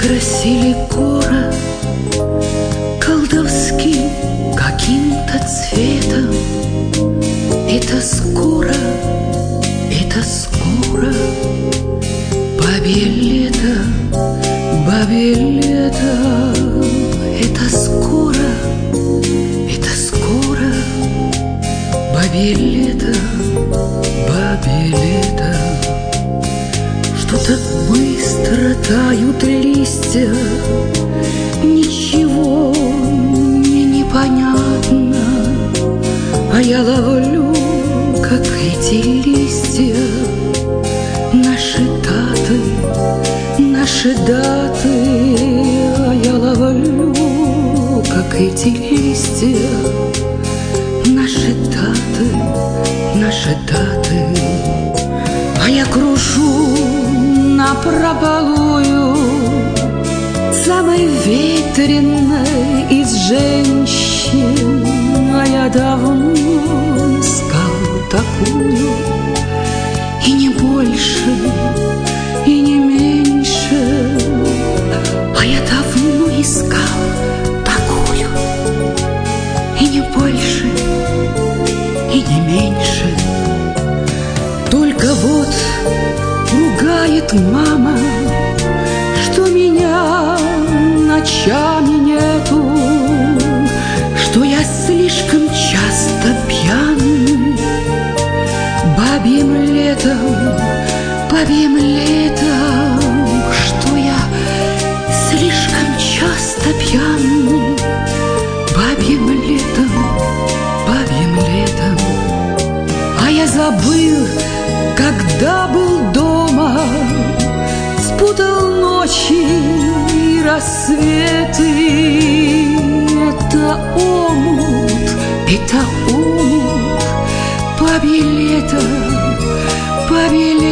Окрасили город колдовским каким-то цветом. Это скоро бабье лето, бабье лето. Это скоро бабье лето, бабье лето. Что-то быстро тают листья, ничего мне не понятно, а я ловлю, как эти листья, наши даты, а я ловлю, как эти листья, наши даты. А я кружу напропалую самой ветреной из женщин, а я давно искал такую, и не больше, и не меньше. А я давно искал такую, и не больше, и не меньше. Только вот ругает мама, что меня ночами нету, что я слишком часто пьяный. Бабьим летом, что я слишком часто пьяный. Бабьим летом. А я забыл, когда был дома, спутал ночи и рассветы. Это омут, бабье лето,